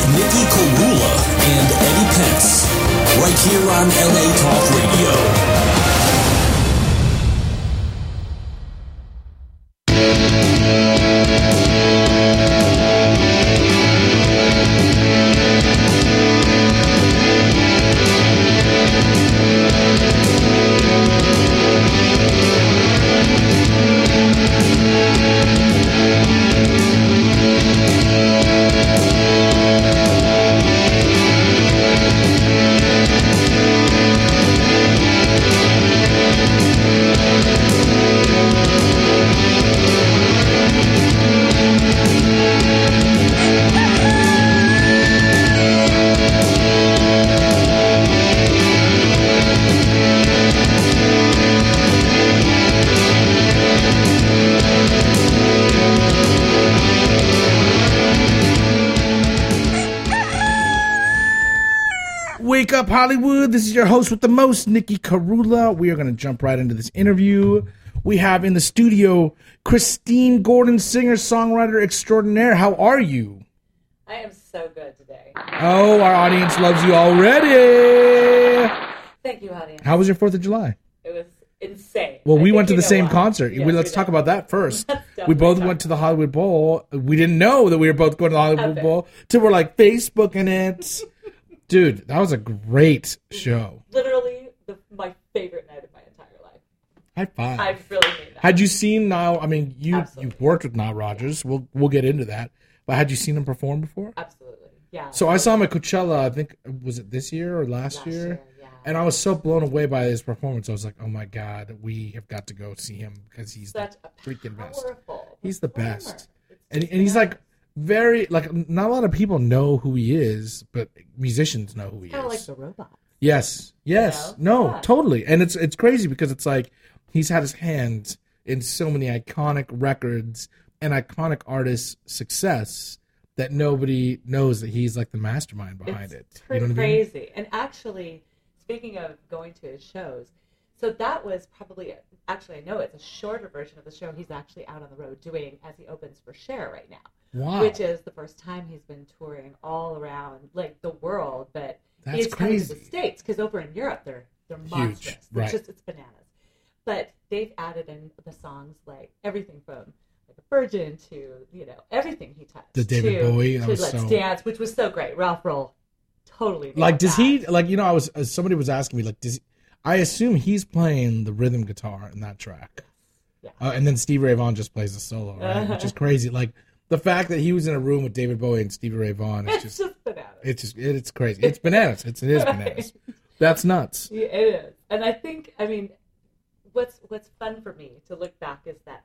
Nikki Karula and Eddie Pence, right here on LA Talk Radio. Wake up, Hollywood. This is your host with the most, Nikki Karula. We are going to jump right into this interview. We have in the studio Christine Gordon, singer, songwriter extraordinaire. How are you? I am so good today. Oh, our audience loves you already. Thank you, audience. How was your 4th of July? It was insane. Well, we went to the same concert. Yes, Let's talk about that first. We We both went to the Hollywood Bowl. We didn't know that we were both going to the Hollywood Bowl till we're like Facebooking it. Dude, that was a great show. Literally my favorite night of my entire life. High five. I really mean that. Had you seen Nile? I mean, you've worked with Nile Rodgers. We'll get into that. But had you seen him perform before? Absolutely, yeah. So I saw him at Coachella. I think was it this year or last year? Yeah. And I was so blown away by his performance. I was like, oh my god, we have got to go see him because he's Such the freaking best. powerful He's the performer. best, and he's like very like not a lot of people know who he is, but musicians know who he is. Kind of like the robot. Yes. No, totally. And it's crazy because it's like he's had his hands in so many iconic records and iconic artists' success that nobody knows that he's like the mastermind behind it. Pretty You know what I mean? crazy. And actually, speaking of going to his shows, so that was probably, actually I know it's a shorter version of the show he's actually out on the road doing as he opens for Cher right now. Wow. Which is the first time he's been touring all around like the world, but That's he's coming to crazy. the States because over in Europe they're monstrous. They're right. just, it's bananas. But they've added in the songs like everything from like Virgin to, everything he touched. The David Bowie, that to was Let's so- Dance, which was so great. Ralph Roll totally nailed Like, does that. he, like, I was, somebody was asking me, like, I assume he's playing the rhythm guitar in that track. Yeah. And then Stevie Ray Vaughan just plays the solo, right? Which is crazy. Like, the fact that he was in a room with David Bowie and Stevie Ray Vaughan is It's just bananas. it's crazy. It's bananas. It is bananas. That's nuts. Yeah, it is. And I think, what's fun for me to look back is that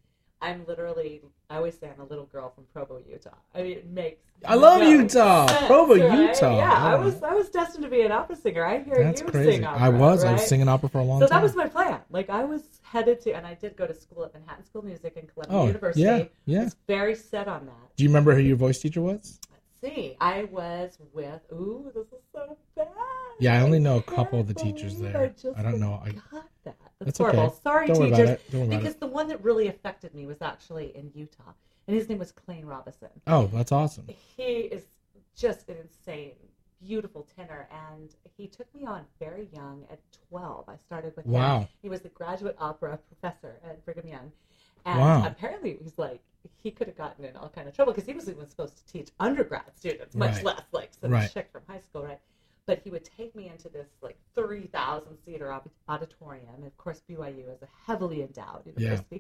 I'm literally, I always say I'm a little girl from Provo, Utah. I mean, it makes I love no Utah. sense, Provo, right? Utah. Yeah, Oh. I was destined to be an opera singer. I hear That's you crazy. sing opera. I was right? singing opera for a long So time. that was my plan. Like, I was headed to, and I did go to school at Manhattan School of Music and Columbia University. yeah. I was very set on that. Do you remember who your voice teacher was? Let's see. I was with, this is so bad. Yeah, I only know a can't couple of the believe teachers I there. just I don't know. forgot that. That's horrible. okay. Sorry, Don't worry teachers. about it. Don't worry about because it. the one that really affected me was actually in Utah, and his name was Clayne Robinson. Oh, that's awesome. He is just an insane, beautiful tenor, and he took me on very young at 12. I started with him. Wow. He was the graduate opera professor at Brigham Young, and Wow. apparently he's like, he could have gotten in all kind of trouble because he wasn't even supposed to teach undergrad students, much Right. less like some Right. chick from high school, right? But he would take me into this like 3,000 seater auditorium. And of course, BYU is a heavily endowed university.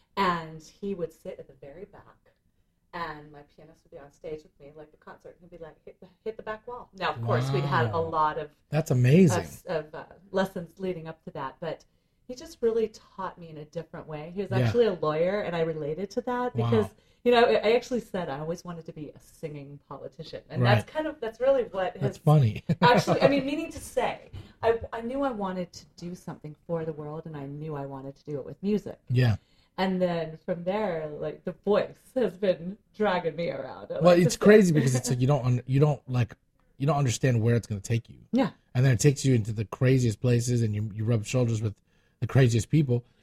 And he would sit at the very back, and my pianist would be on stage with me, like the concert, and he'd be like, hit the back wall. Now, of course, we'd had a Wow. lot of That's amazing. lessons leading up to that, but he just really taught me in a different way. He was Yeah. actually a lawyer, and I related to that because, Wow. I actually said I always wanted to be a singing politician, and Right. that's really what That's his funny. actually, meaning to say, I knew I wanted to do something for the world, and I knew I wanted to do it with music. Yeah. And then from there, like the voice has been dragging me around. Well, it's crazy because it's like you don't understand where it's going to take you. Yeah. And then it takes you into the craziest places, and you rub shoulders with the craziest people,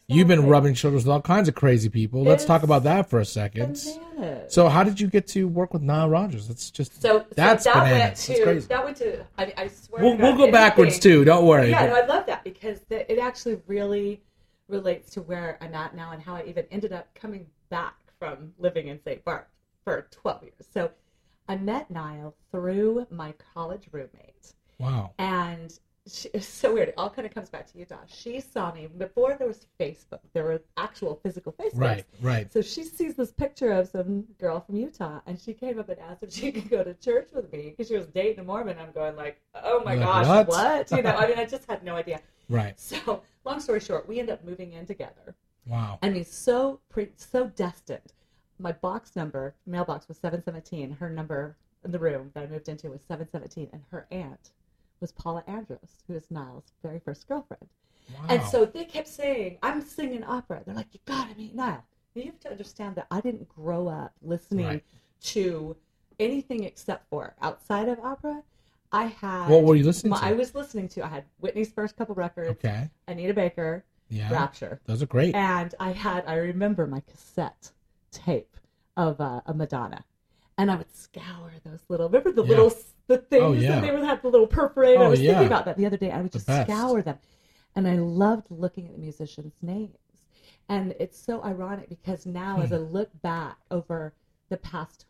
You've been rubbing shoulders with all kinds of crazy people. Let's talk about that for a second. Bananas. So how did you get to work with Nile Rodgers? That's just that's that bananas. Went to, crazy. That went to. I swear. We'll go backwards too. Don't worry. Yeah, no, I love that because it actually really relates to where I'm at now and how I even ended up coming back from living in St. Barth for 12 years. So I met Nile through my college roommate. Wow. And it's so weird. It all kind of comes back to Utah. She saw me before there was Facebook. There were actual physical Facebooks. Right. So she sees this picture of some girl from Utah, and she came up and asked if she could go to church with me because she was dating a Mormon. I'm going like, oh my gosh, what? You know, I mean, I just had no idea. Right. So long story short, we end up moving in together. Wow. I mean, so destined. My mailbox was 717. Her number in the room that I moved into was 717, and her aunt was Paula Andros, who is Nile's very first girlfriend. Wow. And so they kept saying, I'm singing opera. They're like, you gotta meet Nile. You have to understand that I didn't grow up listening to anything except for outside of opera. I had. What were you listening to? I had Whitney's first couple records. Okay. Anita Baker. Yeah. Rapture. Those are great. And I remember my cassette tape of a Madonna. And I would scour those remember the little the things that they would have the little perforator. I was thinking about that the other day. I would just scour them. And I loved looking at the musicians' names. And it's so ironic because now as I look back over the past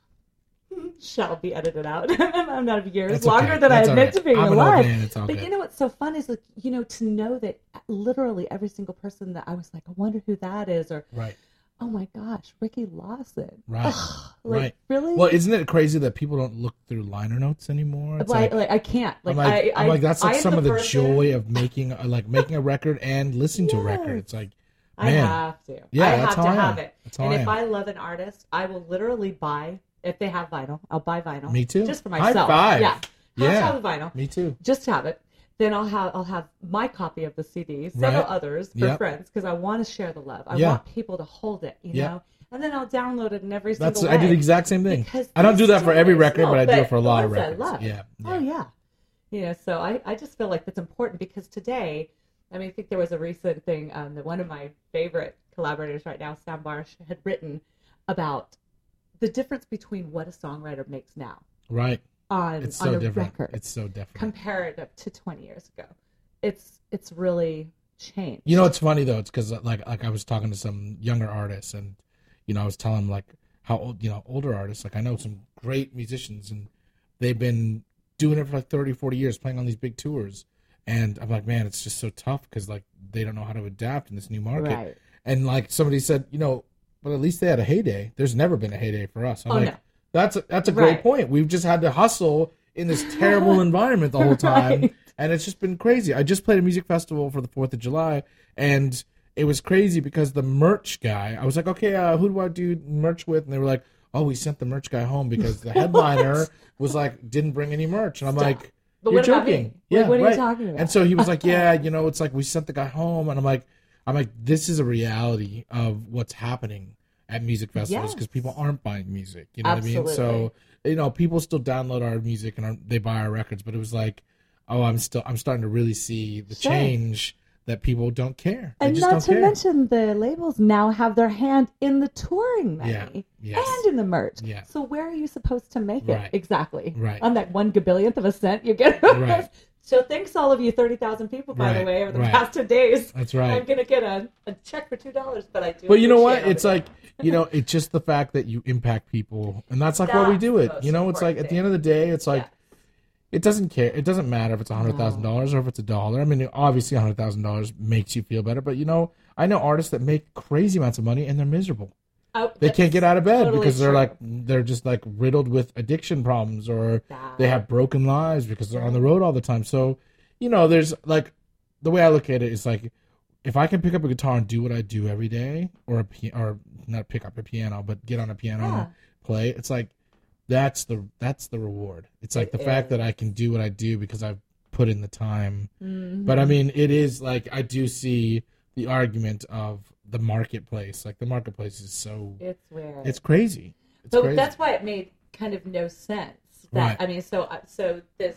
shall be edited out. I'm not years That's longer okay. than That's I admit to being alive. But you know what's so fun is to know that literally every single person that I was like, I wonder who that is, or oh my gosh, Ricky Lawson. Right. Right. Really? Well, isn't it crazy that people don't look through liner notes anymore? It's like I can't. I'm like that's like some of the joy of making a record and listening to a record. It's like, man. I have to. Yeah, I have to have it. And if I love an artist, I will literally buy, if they have vinyl, I'll buy vinyl. Me too. Just for myself. High five. Yeah. Have the vinyl. Me too. Just have it. Then I'll have my copy of the CD, several others for friends, because I want to share the love. I want people to hold it, you know? And then I'll download it in every single way. I do the exact same thing. I don't do that for every record, but I do it for a lot of records. I love. Yeah. Oh, yeah. You know, so I just feel like that's important because today, I mean, I think there was a recent thing that one of my favorite collaborators right now, Sam Barsh, had written about the difference between what a songwriter makes now. Right. It's so different. Record. It's so different. Compared to 20 years ago. It's really changed. You know, it's funny though. It's because like I was talking to some younger artists, and I was telling them like how old, older artists. Like I know some great musicians, and they've been doing it for like 30, 40 years, playing on these big tours. And I'm like, man, it's just so tough because like they don't know how to adapt in this new market. Right. And like somebody said, but at least they had a heyday. There's never been a heyday for us. I'm like, no. That's a great point. We've just had to hustle in this terrible environment the whole time, and it's just been crazy. I just played a music festival for the 4th of July, and it was crazy because the merch guy, I was like, okay, who do I do merch with? And they were like, oh, we sent the merch guy home because the headliner was like, didn't bring any merch. And I'm like, you're joking. Yeah, what are you talking about? And so he was like, yeah, it's like we sent the guy home. And I'm like, this is a reality of what's happening at music festivals because people aren't buying music. You know Absolutely. what I mean? So, people still download our music and they buy our records, but it was like, oh, I'm starting to really see the change that people don't care. They and just not don't to care. mention the labels now have their hand in the touring money and in the merch. Yeah. So where are you supposed to make it exactly? Right. On that 1 gabillionth of a cent you get. Right. So thanks all of you 30,000 people, by the way, over the past 2 days. That's right. I'm going to get a check for $2, but I do. But you know what? It's like, it's just the fact that you impact people. And that's like why we do it. It's like at the end of the day, it's like, it doesn't care. It doesn't matter if it's $100,000 or if it's $1. I mean, obviously $100,000 makes you feel better. But, I know artists that make crazy amounts of money and they're miserable. They can't get out of bed because they're just like riddled with addiction problems, or they have broken lives because they're on the road all the time. So, there's like, the way I look at it is like, if I can pick up a guitar and do what I do every day, or not pick up a piano, but get on a piano and play, it's like, that's the reward. It's like the fact that I can do what I do because I've put in the time. Mm-hmm. But I mean, it is like, I do see the argument of the marketplace. Like the marketplace is so, it's weird. It's crazy. But that's why it made kind of no sense. That I mean, so the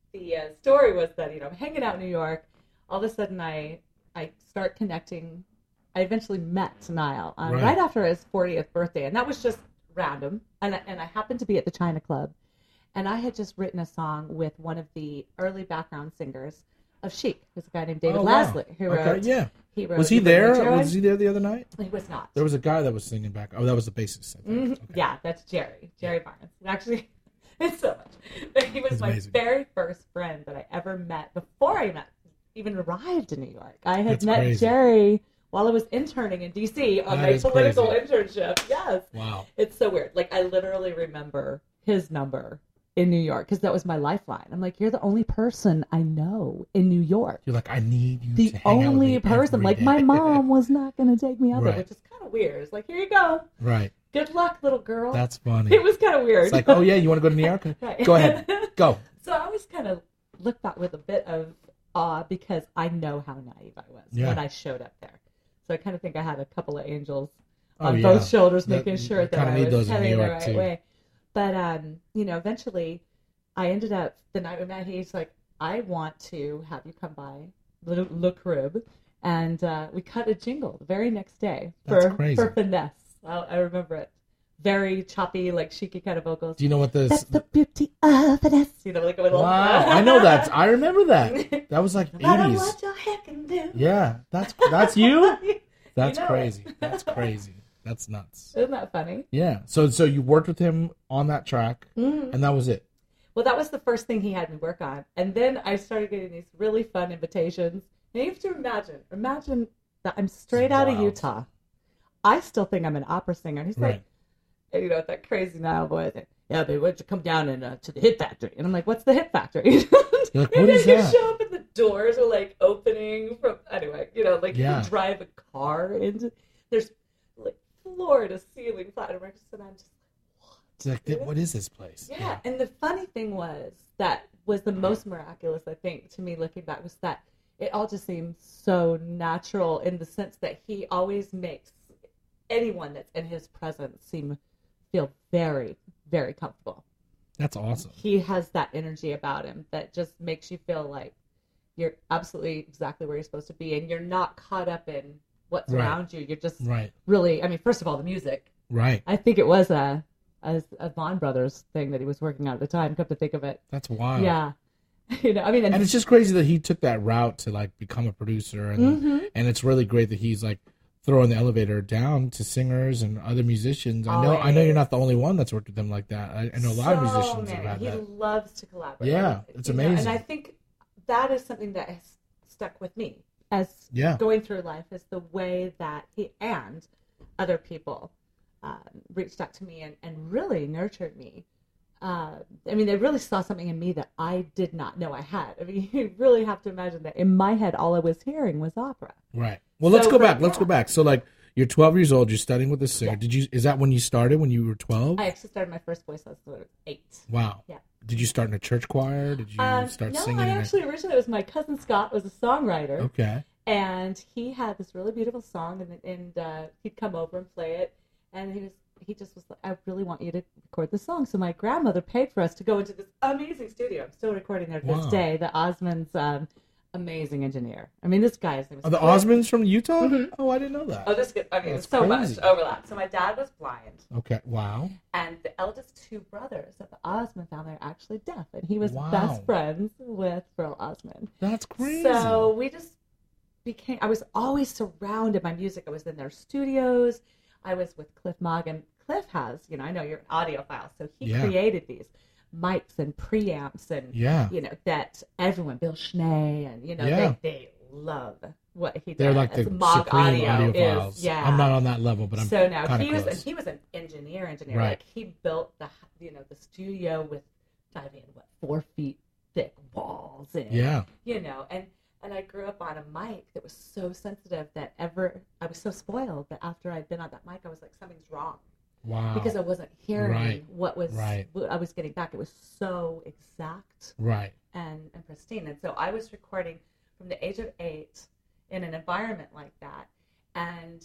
story was that I'm hanging out in New York. All of a sudden, I start connecting I eventually met Niall right after his 40th birthday, and that was just random. And I happened to be at the China Club, and I had just written a song with one of the early background singers of Chic. There's a guy named David Lasley who wrote. Yeah. He wrote. Was he there? Was he there the other night? He was not. There was a guy that was singing back. Oh, that was the bassist. I think. Okay. Yeah, that's Jerry Barnes. Actually, it's so much. He was my very first friend that I ever met before I even arrived in New York. I had met Jerry while I was interning in D.C. on my political internship. Yes. Wow. It's so weird. Like, I literally remember his number in New York because that was my lifeline. I'm like, you're the only person I know in New York. You're like, I need you the to hang out with me person. Like, my mom was not going to take me out there, which is kind of weird. It's like, here you go. Right. Good luck, little girl. That's funny. It was kind of weird. It's like, oh yeah, you want to go to New York? Right. Go ahead. Go. So I always kind of look back with a bit of awe because I know how naive I was when I showed up there. So I kind of think I had a couple of angels on both shoulders, making sure that I was heading the right way. But, eventually I ended up, the night we met, he's like, I want to have you come by Le Crib. And we cut a jingle the very next day for Finesse. I remember it. Very choppy, like Chic kind of vocals. Do you know what this? That's the beauty of Finesse. Like a little. Wow, I know that. I remember that. That was like 80s. What your head can do. Yeah, that's you. That's crazy. That's crazy. That's nuts. Isn't that funny? Yeah. So you worked with him on that track, and that was it. Well, that was the first thing he had me work on, and then I started getting these really fun invitations. And you have to imagine that I'm straight out of Utah. I still think I'm an opera singer. And he's like, that crazy Nile boy thing. Yeah, baby, why don't you come down and to the Hit Factory? And I'm like, what's the Hit Factory? You're like, what is that? You show up and the doors are like opening from, you can drive a car into, there's like floor to ceiling fireworks. And I'm just like, what? It's like, what is this place? Yeah. And the funny thing was the most miraculous, I think, to me looking back, was that it all just seems so natural in the sense that he always makes anyone that's in his presence feel very, very comfortable. That's awesome. He has that energy about him that just makes you feel like you're absolutely exactly where you're supposed to be, and you're not caught up in what's around you. You're just really, I mean, first of all, the music. Right. I think it was a Vaughan Brothers thing that he was working on at the time, come to think of it. That's wild. Yeah. And it's just crazy that he took that route to like become a producer, and it's really great that he's like throwing the elevator down to singers and other musicians. I know you're not the only one that's worked with him like that. I know a lot of musicians have had that. He loves to collaborate. Yeah, it's amazing. And I think that is something that has stuck with me as going through life, is the way that he and other people reached out to me and really nurtured me. They really saw something in me that I did not know I had. I mean, you really have to imagine that in my head, all I was hearing was opera. Right. Well, let's go back. So, like, you're 12 years old. You're studying with a singer. Yeah. Is that when you started? When you were 12? I actually started my first voice lesson when I was 8. Wow. Yeah. Did you start in a church choir? Did you start singing? No, originally it was my cousin Scott was a songwriter. Okay. And he had this really beautiful song, and he'd come over and play it, and he just was like, I really want you to record this song. So my grandmother paid for us to go into this amazing studio. I'm still recording there to this day. The Osmonds, amazing engineer. I mean, this guy's name is the Osmonds from Utah? Mm-hmm. Oh, I didn't know that. Oh, it's so much overlap. So my dad was blind. Okay, wow. And the eldest two brothers of the Osmond family are actually deaf. And he was best friends with Burl Osmond. That's crazy. So we just I was always surrounded by music. I was in their studios. I was with Cliff Mogg, and Cliff has, I know you're an audiophile, so he created these mics and preamps and, that everyone, Bill Schnee, and, they love what he does. They're like the Mogg supreme audio audiophiles. Yeah. I'm not on that level, but I'm so now he was an engineer. Right. Like, he built the studio with diving in 4 feet thick walls and, and I grew up on a mic that was so sensitive that I was so spoiled that after I'd been on that mic, I was like, something's wrong. Wow. Because I wasn't hearing what I was getting back. It was so exact and pristine. And so I was recording from the age of 8 in an environment like that. And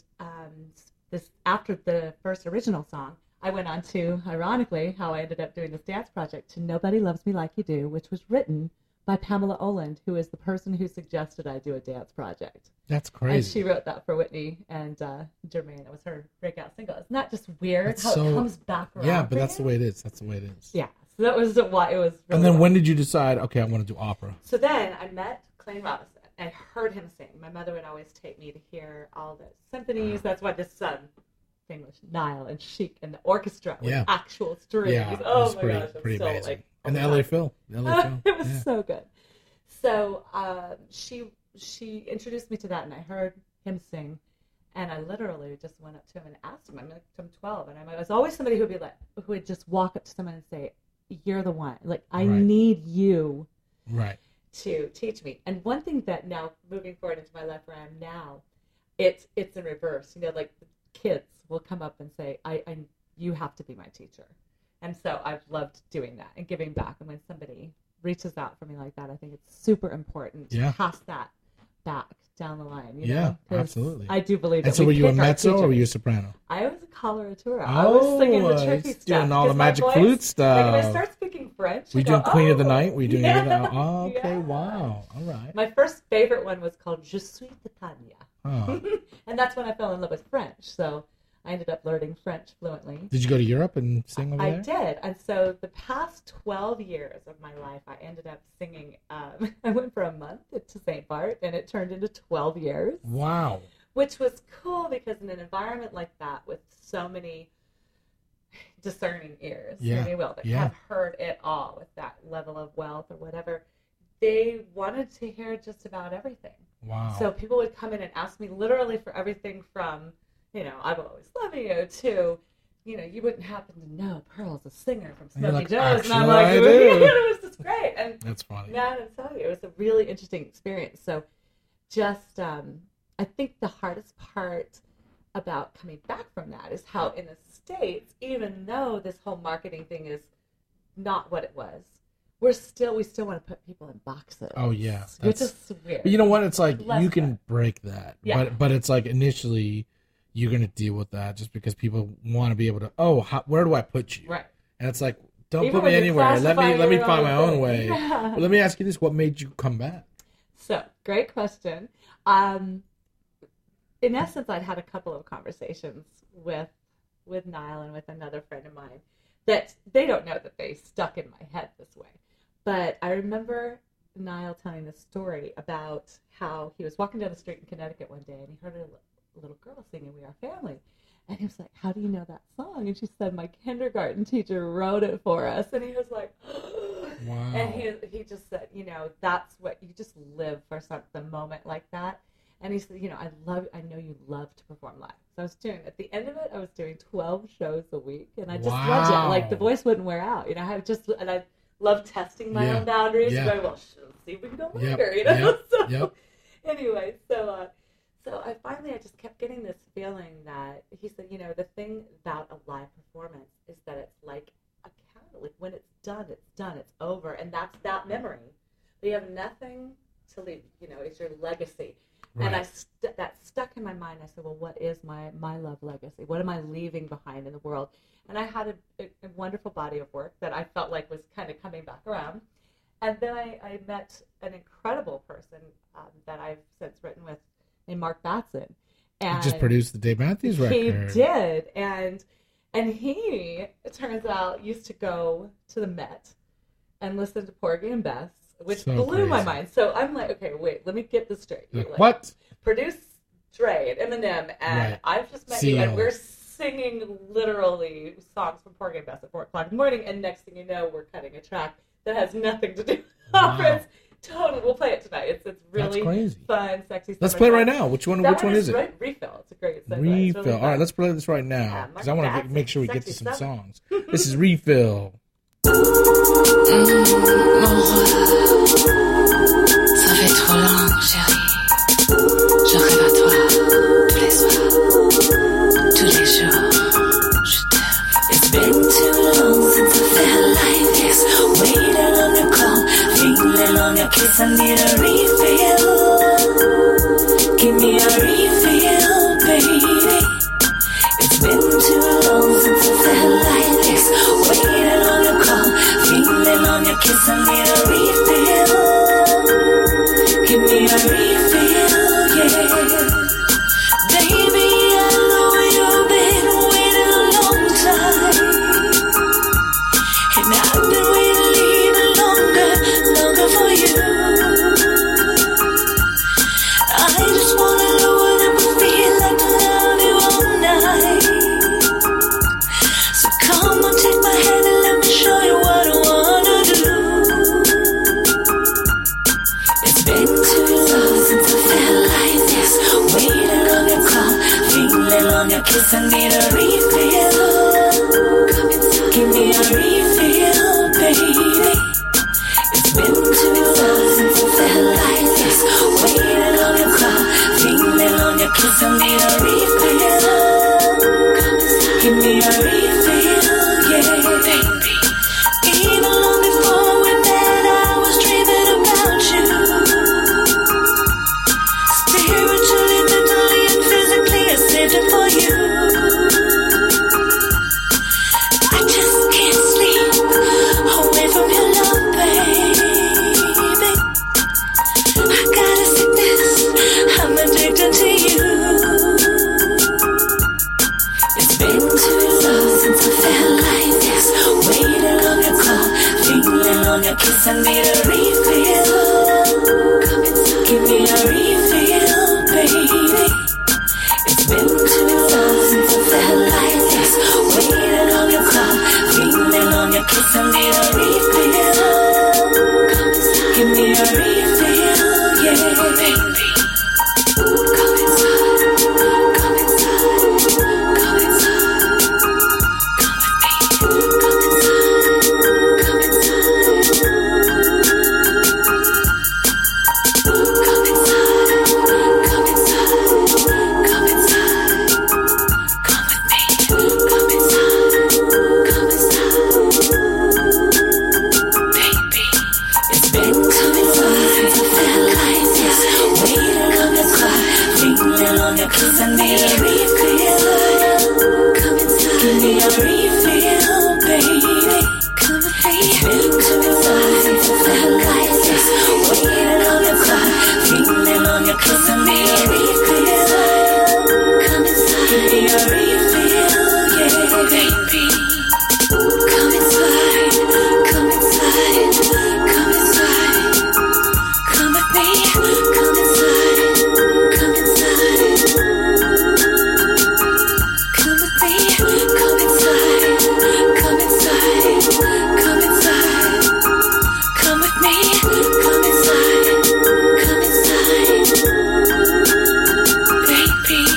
after the first original song, I went on to, ironically, how I ended up doing this dance project, to Nobody Loves Me Like You Do, which was written by Pamela Oland, who is the person who suggested I do a dance project. That's crazy. And she wrote that for Whitney and Jermaine. It was her breakout single. Isn't that just weird That's how it comes back around? Yeah, but that's the way it is. That's the way it is. Yeah, so that was why it was really And then when did you decide, okay, I want to do opera? So then I met Clayton Robinson. I heard him sing. My mother would always take me to hear all the symphonies. That's why this thing was Nile and Chic and the orchestra with actual strings. Yeah, oh my gosh, I'm pretty still amazing. like, and the LA Phil. It was so good. So she introduced me to that, and I heard him sing, and I literally just went up to him and asked him. I'm 12, and I was always somebody who would just walk up to someone and say, "You're the one. Like I need you." Right. To teach me. And one thing that now moving forward into my life where I am now, it's in reverse. You know, like the kids will come up and say, you have to be my teacher. And so I've loved doing that and giving back. And when somebody reaches out for me like that, I think it's super important to pass that back down the line. You know? Absolutely. I do believe and that. So were you a mezzo or were you a soprano? I was a coloratura. I was singing the tricky stuff. Doing all the magic flute stuff. Like when I start speaking French, were you doing Queen of the Night? Were you doing any of that? Oh, okay, wow. All right. My first favorite one was called Je suis de Tania. Oh. And that's when I fell in love with French. So I ended up learning French fluently. Did you go to Europe and sing over there? I did. And so the past 12 years of my life, I ended up singing. I went for a month to St. Bart, and it turned into 12 years. Wow. Which was cool because in an environment like that with so many discerning ears, if you will, that have heard it all with that level of wealth or whatever, they wanted to hear just about everything. Wow. So people would come in and ask me literally for everything from, you know, I will always love you to, you know, you wouldn't happen to know Pearl's a singer from Smokey Joe's. And I'm like, it was just great. And that's funny. Man, I tell you, it was a really interesting experience. So just, I think the hardest part about coming back from that is how in the States, even though this whole marketing thing is not what it was, we still want to put people in boxes. Oh yeah, which is weird. But you know what? It's like you can break that, but it's like initially you're gonna deal with that just because people want to be able to. Where do I put you? Right. And it's like, don't put me anywhere. Let me find my own way. Yeah. But let me ask you this: what made you come back? So great question. In essence, I'd had a couple of conversations with Nile and with another friend of mine that they don't know that they stuck in my head this way. But I remember Nile telling this story about how he was walking down the street in Connecticut one day and he heard a little girl singing "We Are Family." And he was like, "How do you know that song?" And she said, "My kindergarten teacher wrote it for us." And he was like, wow. And he just said, you know, that's what, you just live for the moment like that. And he said, you know, I know you love to perform live. So I was at the end of it, I was doing 12 shows a week. And I just loved it. Like, the voice wouldn't wear out. You know, I love testing my own boundaries. Yeah. Going, well, let's see if we can go longer, you know? Anyway, so I just kept getting this feeling that he said, you know, the thing about a live performance is that it's like a candle. Like, when it's done, it's over. And that's that memory. But you have nothing to leave, you know, it's your legacy. Right. And that stuck in my mind. I said, well, what is my love legacy? What am I leaving behind in the world? And I had a wonderful body of work that I felt like was kind of coming back around. And then I met an incredible person that I've since written with named Mark Batson. And he just produced the Dave Matthews record. He did. And he, it turns out, used to go to the Met and listen to Porgy and Bess, which blew my mind. So I'm like, okay, wait, let me get this straight. Like, what? Produce Dre and Eminem, and I've just met you, and we're singing literally songs from Porgy and Bess at 4 o'clock in the morning, and next thing you know, we're cutting a track that has nothing to do with conference. Totally, we'll play it tonight. It's really fun, sexy. Let's play it right now. Which one is it? Refill. It's a great segue. Refill. Really all right, let's play this right now because I want to make sure we get to some songs. This is Refill. Mon roi, ça fait trop long, chérie. Je rêve à toi tous les soirs, tous les jours. Je t'aime. It's been too long since I felt like this. Waiting on your call, feeling on your kiss. I need a refill. Give me a refill, baby. It's been too long since I felt like this. Waiting on your call, feeling on your kiss, I need a refill. kiss, I need a refill. Come inside. Give me a refill, baby. It's been too long since I felt like this. Waiting on your call, feeling on your kiss, I need a refill. Come inside. Give me a refill, yeah, baby. Even long before we met, I was dreaming about you. Spiritually, mentally, and physically, I saved it for you. I just can't sleep away from your love, baby. I got a sickness, I'm addicted to you. It's been too long since I felt like this. Waiting on your call, feeling on your kiss, I need a refill. Come inside. Give me a refill, baby. It's been too long since I felt like this. Waiting on your call, feeling on your kiss, I need a refill. Come inside. Give me a refill, yeah, baby. Come inside, come inside, come inside. Come with me, come inside, come inside. Come inside, come inside, come inside. Come with me, come inside, come inside. Baby, it's been too long since I felt like this. Waiting on your call, feeling on your kiss, I need a refill. Come inside, give me a refill, baby. Come with me. It's been too long since I felt like this. Waiting on your call, feeling on your kiss, I need a refill. Come inside, give me a refill, yeah, baby. Come inside, come inside, come inside. Come with me, come inside, come inside. Come with me, come inside, come inside, come inside. Come with me, come inside, come inside. Baby.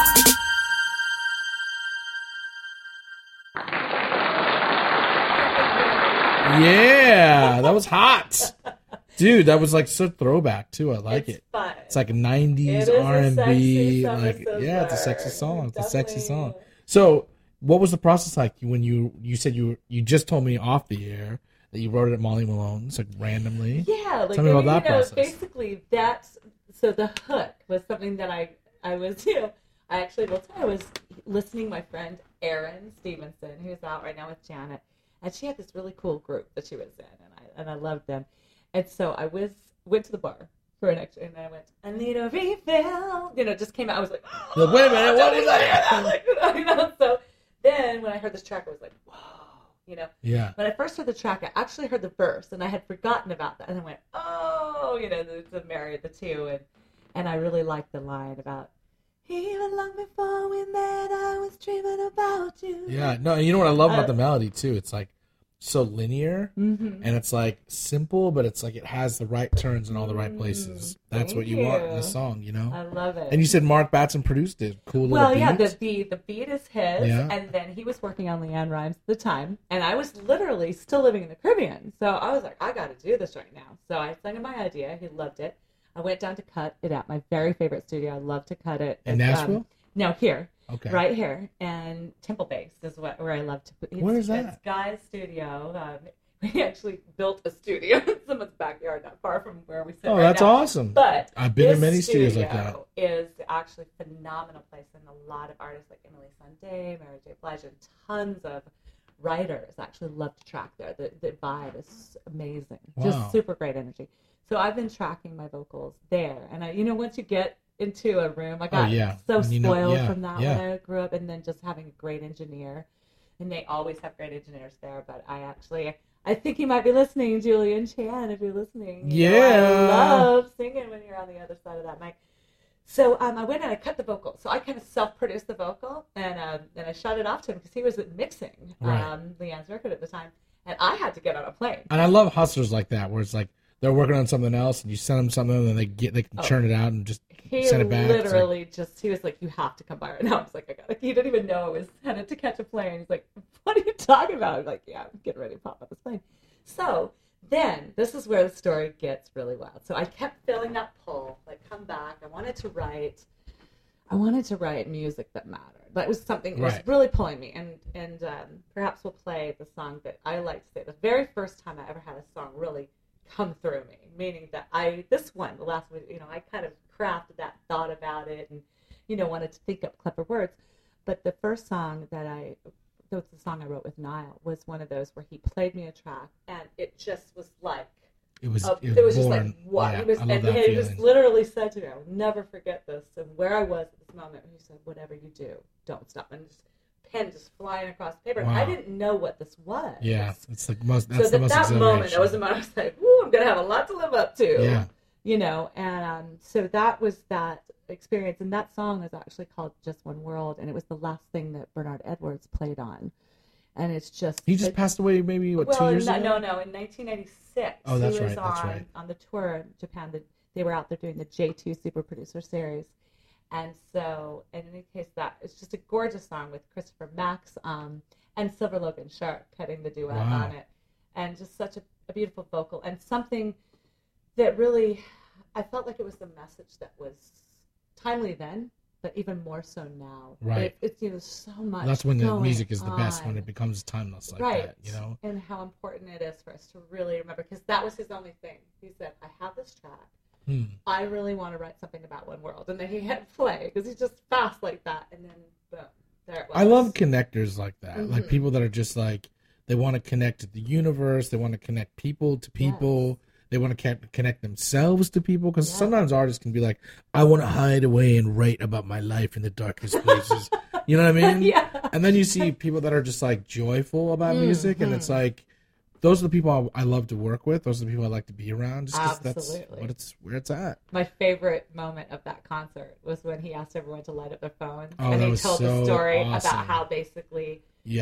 Yeah, that was hot. Dude, that was like so throwback too. I like It's it. fun. It's like a 90s It is a R&B. sexy summer Like, yeah, it's a sexy sizzler. song. It's a sexy Definitely. song. So, what was the process like when you said you just told me off the air that you wrote it at Molly Malone's like randomly? Yeah, like Tell me about that process. basically that's so the hook was something that I was I actually will tell you, I was listening to my friend Erin Stevenson, who's out right now with Janet, and she had this really cool group that she was in, and I loved them, and so I went to the bar for an extra, and I went, I need a refill, just came out. I was like, Like, wait a minute, what was that? Like, so then when I heard this track, I was like, whoa. Yeah. When I first heard the track, I actually heard the verse, and I had forgotten about that. And I went, oh, to marry the two. And I really liked the line about, even long before we met, I was dreaming about you. Yeah. No, you know what I love about the melody, too? It's like so linear, and it's like simple, but it's like it has the right turns in all the right places. That's what you want in a song, I love it. And you said Mark Batson produced it. Cool little beat. Yeah, the beat is his, Yeah. and then he was working on Leanne Rimes at the time, and I was literally still living in the Caribbean, so I was like, I got to do this right now. So I sent him my idea. He loved it. I went down to cut it at my very favorite studio. I love to cut it. In Nashville? No, here. Okay. Right here. And Temple Base is where I love to put it. Where is that? It's Guy's studio. We actually built a studio in someone's backyard, not far from where we sit Oh, right that's now. awesome. But I've been in this many studios like that. studio is actually a phenomenal place, and a lot of artists like Emily Sandé, Mary J. Blige, and tons of writers actually love to track there. The vibe is amazing. Wow. Just super great energy. So I've been tracking my vocals there, and once you get into a room, I got so spoiled from that when I grew up, and then just having a great engineer, and they always have great engineers there. But I think you might be listening, Julian Chan, if you're listening. I love singing when you're on the other side of that mic. So I went and I cut the vocal. So I kind of self-produced the vocal, and I shot it off to him because he was mixing Leanne's record at the time, and I had to get on a plane. And I love hustlers like that, where it's like they're working on something else, and you send them something, and they can churn it out and just send it back. He was like, you have to come by right now. I was like, he didn't even know I was headed to catch a plane. He's like, what are you talking about? I'm like, yeah, I'm getting ready to pop up this plane. So then this is where the story gets really wild. So I kept feeling that pull, like, come back. I wanted to write music that mattered. That was something that was really pulling me. And perhaps we'll play the song that I like to say. The very first time I ever had a song really come through me, meaning that the last one, I kind of crafted that thought about it and, wanted to think up clever words. But the first song the song I wrote with Niall was one of those where he played me a track, and it just was like, it was just like, what? Yeah, he just literally said to me, I will never forget this, and where I was at this moment, he said, whatever you do, don't stop. And just pen just flying across the paper. Wow. And I didn't know what this was. Yeah, it's like most. That's the most that moment, that was the moment I was like, "Ooh, I'm gonna have a lot to live up to." Yeah, and so that was that experience, and that song is actually called "Just One World," and it was the last thing that Bernard Edwards played on, and it's just he passed away maybe 2 years ago. No, in 1996. Oh, that's he was right. on the tour in Japan. They were out there doing the J2 Super Producer Series. And so, in any case, that it's just a gorgeous song with Christopher Max and Silver Logan Sharp cutting the duet on it, and just such a beautiful vocal, and something that really, I felt like it was the message that was timely then, but even more so now. Right. It's so much. That's when the music is the best, when it becomes timeless like that, And how important it is for us to really remember, because that was his only thing. He said, I have this track. I really want to write something about One World. And then he hit play because he's just fast like that. And then, boom, there it was. I love connectors like that. Like people that are just like, they want to connect to the universe. They want to connect people to people. Yes. They want to connect themselves to people. Because sometimes artists can be like, I want to hide away and write about my life in the darkest places. You know what I mean? Yeah. And then you see people that are just like joyful about music. And it's like, those are the people I love to work with. Those are the people I like to be around. Just because that's where it's at. My favorite moment of that concert was when he asked everyone to light up their phones. Oh, and that he was told so the story awesome. about how basically,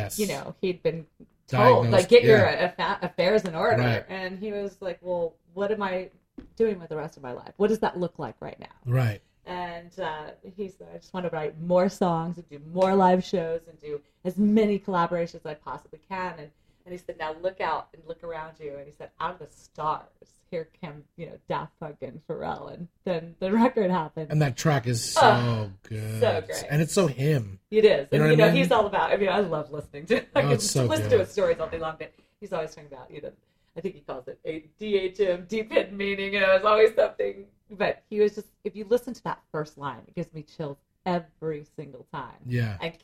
he'd been Diagnosed, told, like, get your affairs in order. Right. And he was like, well, what am I doing with the rest of my life? What does that look like right now? Right. And he said, I just want to write more songs and do more live shows and do as many collaborations as I possibly can. And he said, now look out and look around you. And he said, out of the stars, here came, Daft Punk and Pharrell. And then the record happened. And that track is so good. So great. And it's so him. It is. You know and, what I mean? He's all about, I love listening to I can it's so listen good. to his stories all day long. But he's always talking about, I think he calls it a DHM, deep hidden meaning. It's always something. But he was just, if you listen to that first line, it gives me chills every single time. Yeah. And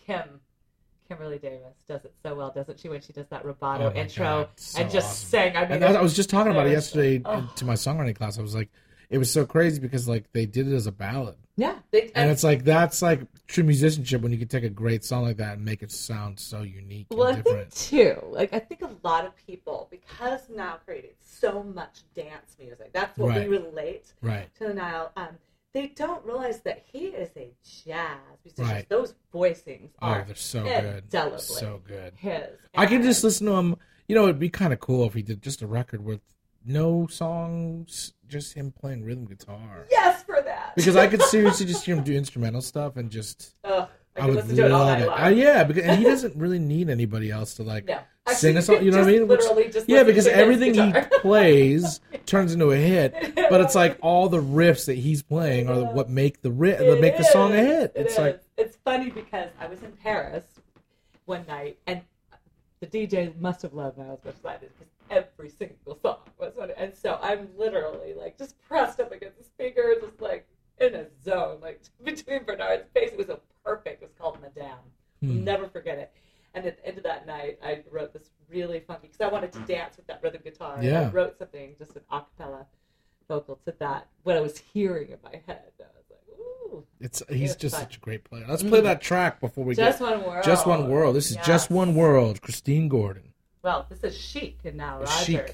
Kimberly Davis does it so well, doesn't she? When she does that rubato intro God, so and just awesome. sing. I mean, and I was just talking about it yesterday to my songwriting class. I was like, it was so crazy because like they did it as a ballad. Yeah. And it's like, that's like true musicianship when you can take a great song like that and make it sound so unique and different. I think too, I think a lot of people, because now created so much dance music, that's what we relate to Niall. They don't realize that he is a jazz musician. Right. Those voicings are they're so indelibly good. So good. His. I can just listen to him. It'd be kind of cool if he did just a record with no songs, just him playing rhythm guitar. Yes, for that. Because I could seriously just hear him do instrumental stuff and just... I would listen to it all night long. And he doesn't really need anybody else to sing a song. You know what I mean? Because everything he plays turns into a hit. But it's like all the riffs that he's playing are what make the song a hit. It's funny because I was in Paris one night and the DJ must have loved Niall as much as I did because every single song was on it. And so I'm literally just pressed up against the speaker, just in a zone, between Bernard's face. It was perfect. It was called Madame. I'll never forget it. And at the end of that night, I wrote this really funky, because I wanted to dance with that rhythm guitar. Yeah. And I wrote something, just an a cappella vocal to that, what I was hearing in my head. I was like, ooh. He's just such a great player. Let's play that track before we Just One World. Just One World. This is Just One World, Christine Gordon. Well, this is Chic and now Rogers. Chic.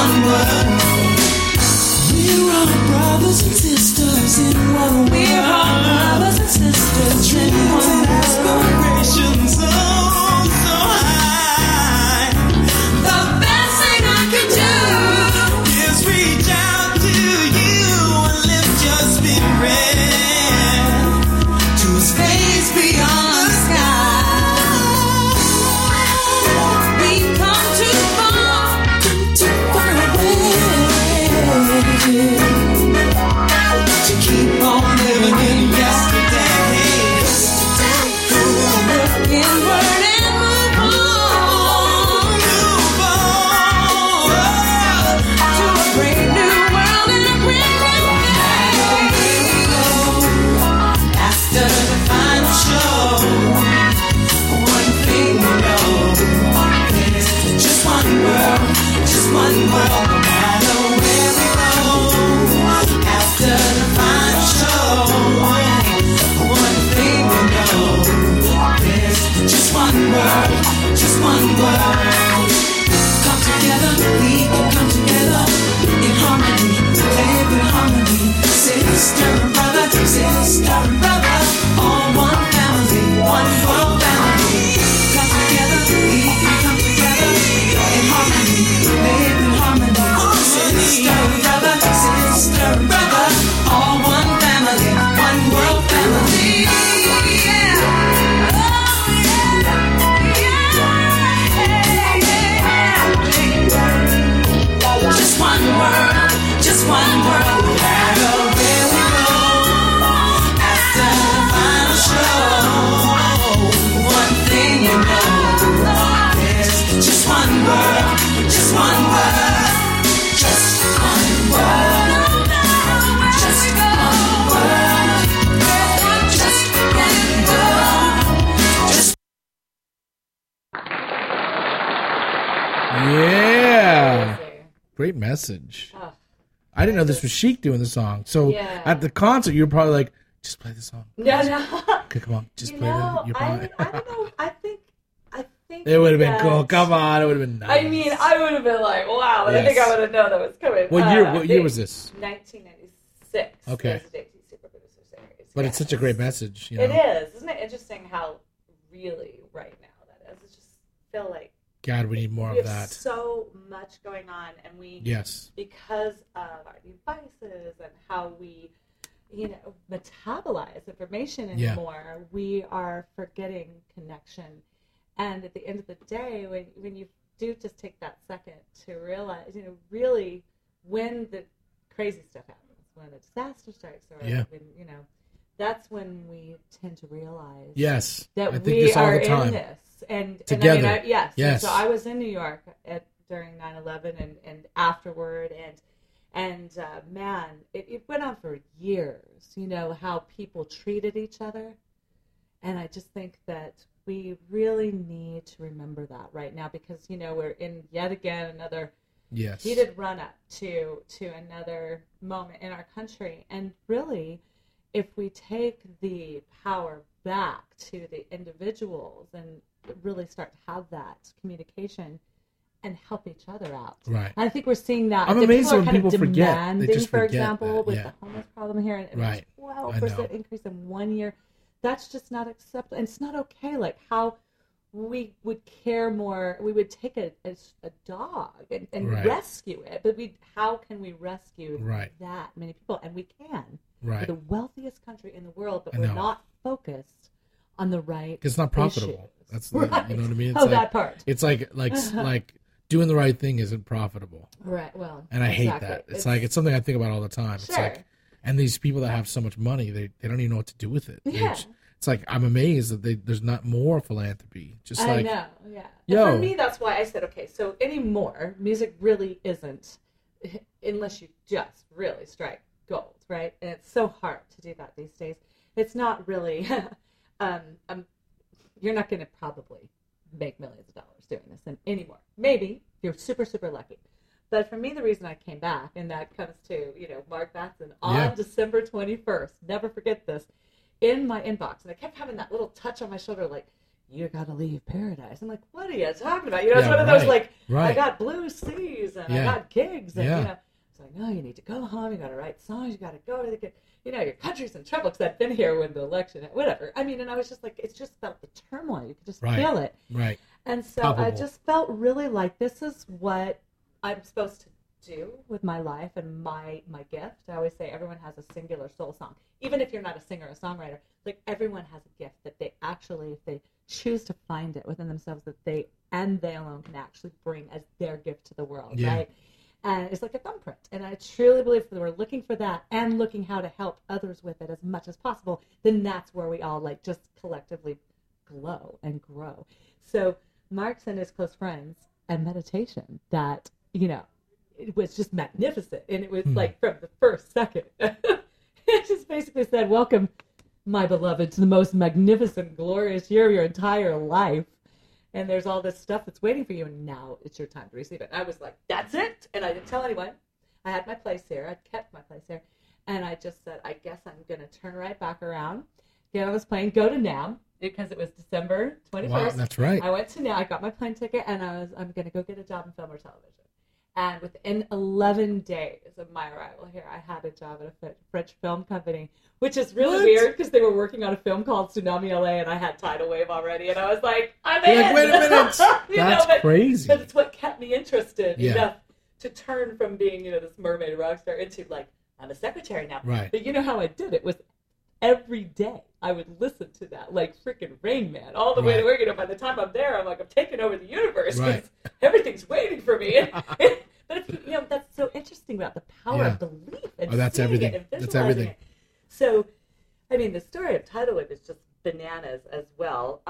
one world. We're all brothers and sisters in one world. We're all brothers and sisters in one world. Aspirations so high. The best thing I can do is reach out to you and lift your spirit to a space beyond the sky. We've come too far away to keep on living in yesterday. Look inward and move on to a brand new world and a brand new day. After the final show, one thing we know is just one world, no matter where we go. After the final show, one thing we know is just one world, Come together, we can come together in harmony, live in harmony. Sister and brother, all one family, one world family. Come together, we can come together in harmony, live in harmony. Sister and brother, all one family, one world family. Just one world, no matter where we go. After the final show, one thing you know is just one world, just one world, just one world, just one world, just one world, just. Yeah. Great message. Oh. I didn't know this was Chic doing the song. So Yeah. at the concert, you were probably like, just play the song. No. Okay, come on, just play it. You're I fine. don't know. I think It would have been that- cool. Come on, it would have been nice. I mean, I would have been like, wow. I think Yes. I would have known that was coming. What year was this? 1996. Okay. It was the JT Super Producer Series. But it's such a great message. You know? It is. Isn't it interesting how really right now that is? It just feel like God, we need more we of have that. so much going on, and we Yes. because of our devices and how we, metabolize information Yeah. anymore, we are forgetting connection. And at the end of the day, when you do just take that second to realize, really when the crazy stuff happens, when a disaster strikes, or Yeah. when, that's when we tend to realize Yes. that I think we this all are the time. in this. And Together. I mean, yes. Yes. So I was in New York during 9/11 and afterward, and man, it went on for years, how people treated each other. And I just think that we really need to remember that right now, because, we're in yet again another Yes. heated run up to another moment in our country. And really, if we take the power back to the individuals and really start to have that communication and help each other out. Right. I think we're seeing that. I'm The amazed when are kind people of forget. They demanding, just for forget example, that, with yeah. the homeless problem here, and Right. a 12% I know. increase in 1 year. That's just not acceptable. And it's not okay. Like how we would care more. We would take a dog and Right. rescue it. But how can we rescue Right. that many people? And we can. Right. We're the wealthiest country in the world, but I we're know. not focused on the right It's not profitable. issues. That's the, Right. you know what I mean? It's Oh, like, that part. It's like doing the right thing isn't profitable. Right. Well, And I hate exactly. that. It's something I think about all the time. It's Sure. like, and these people that have so much money, they don't even know what to do with it. Yeah. It's like, I'm amazed that there's not more philanthropy. Just I like, know, yeah. yo. And for me, that's why I said, okay, so anymore, music really isn't, unless you just really strike gold, right? And it's so hard to do that these days. It's not really, you're not going to probably make millions of dollars doing this anymore. Maybe you're super, super lucky. But for me, the reason I came back, and that comes to, Mark Batson on Yeah. December 21st, never forget this, in my inbox. And I kept having that little touch on my shoulder, like, you gotta leave paradise. I'm like, what are you talking about? You know, it's one of those I got blue seas and I got gigs and you know. It's like, no, you need to go home. You gotta write songs. You gotta go to the, you know, your country's in trouble because I've been here when the election, whatever. I mean, and I was just like, it's just about the turmoil. You could just feel it. Right. And so I just felt really like this is what I'm supposed to do with my life and my gift. I always say everyone has a singular soul song. Even if you're not a singer or a songwriter, like everyone has a gift that they actually, if they choose to find it within themselves, that they alone can actually bring as their gift to the world, right? And it's like a thumbprint. And I truly believe that we're looking for that and looking how to help others with it as much as possible, then that's where we all like just collectively glow and grow. So Mark's and his close friends and meditation, that, you know, it was just magnificent. And it was like from the first second, it just basically said, welcome, my beloved, to the most magnificent, glorious year of your entire life. And there's all this stuff that's waiting for you, and now it's your time to receive it. I was like, that's it. And I didn't tell anyone. I had my place here. I'd kept my place here. And I just said, I guess I'm going to turn right back around, get on this plane, go to NAMM, because it was December 21st. Wow, that's right. I went to NAMM. I got my plane ticket, and I'm going to go get a job in film or television. And within 11 days of my arrival here, I had a job at a French film company, which is really weird because they were working on a film called Tsunami LA, and I had Tidal Wave already, and I was like, I'm in! Like, wait a minute! That's crazy. But it's what kept me interested enough to turn from being, you know, this mermaid rock star into, like, I'm a secretary now. Right. But you know how I did it was every day I would listen to that, like freaking Rain Man, all the way to work. You know, by the time I'm there, I'm like, I'm taking over the universe because everything's waiting for me. But if you know, that's so interesting about the power of belief and that's everything. It and that's everything. It. So, I mean, the story of Tidal Wave is just bananas as well.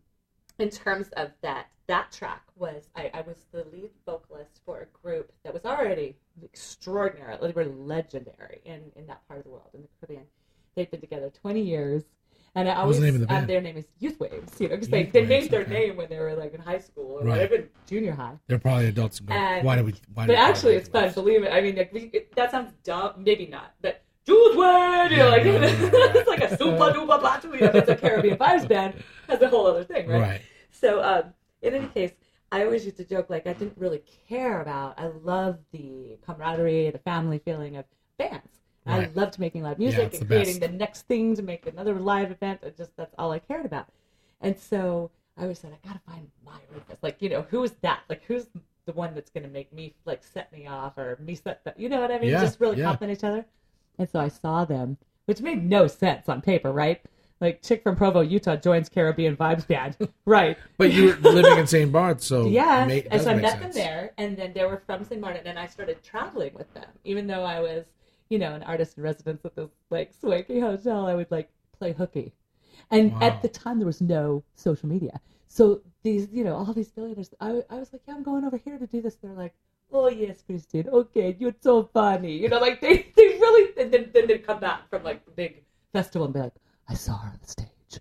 In terms of that track was I was the lead vocalist for a group that was already extraordinary, they were legendary in that part of the world, in the Caribbean. They'd been together 20 years. And I always, their name is Youth Waves, you know, because they named their name when they were like in high school or even junior high. They're probably adults. But actually, it's fun. Believe it. I mean, that sounds dumb. Maybe not. But Youth Waves, you know, like it's like a super duper batu. You know, it's a Caribbean vibes band. That's a whole other thing, right? So, in any case, I always used to joke like I didn't really care about. I love the camaraderie, the family feeling of bands. I loved making live music and creating the next thing to make another live event. That's all I cared about. And so I always said, I got to find my Rufus. Like, you know, who is that? Like, who's the one that's going to make me, like, set me off or me set that? You know what I mean? Just really complement each other. And so I saw them, which made no sense on paper, right? Like, chick from Provo, Utah joins Caribbean Vibes Band. Right. But you were living in St. Barth, so and so I met them there, and then they were from St. Martin, and I started traveling with them, even though I was, you know, an artist in residence at this, like, swanky hotel. I would, like, play hooky. And at the time, there was no social media. So these, you know, all these billionaires, I was like, yeah, I'm going over here to do this. They're like, oh, yes, Christine. Okay, you're so funny. You know, like, they really, and then they'd come back from, like, the big festival and be like, I saw her on the